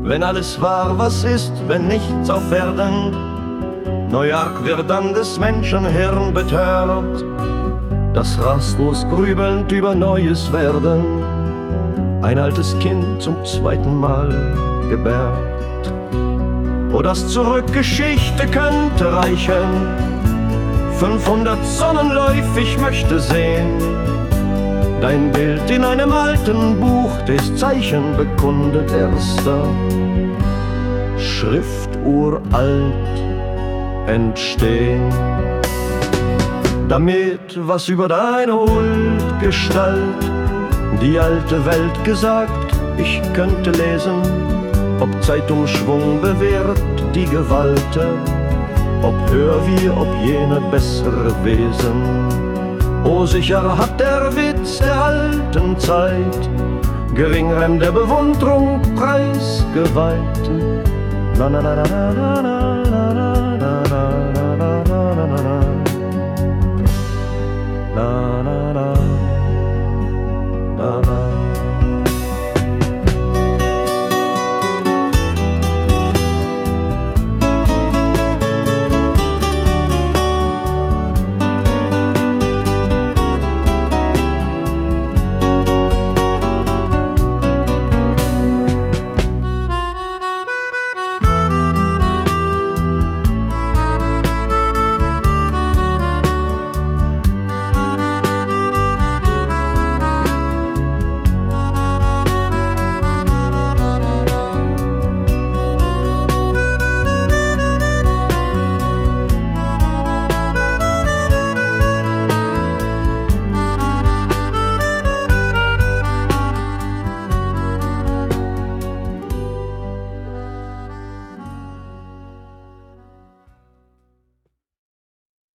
wenn alles war, was ist, wenn nichts auf Erden. Neuark wird dann des Menschen Hirn betört, das rastlos grübelnd über Neues werden ein altes Kind zum zweiten Mal gebärt. O, das zurück Geschichte könnte reichen, 500 Sonnenläuf ich möchte sehen, dein Bild in einem alten Buch, des Zeichen bekundet erster Schrift uralt entstehen. Damit was über deine Huldgestalt die alte Welt gesagt, ich könnte lesen, ob Zeitumschwung bewährt die Gewalte, ob höher wir, ob jene bessere Wesen. O, sicher hat der Witz der alten Zeit geringem der Bewundrung Preis geweiht. Na na na na na na na na na na na na.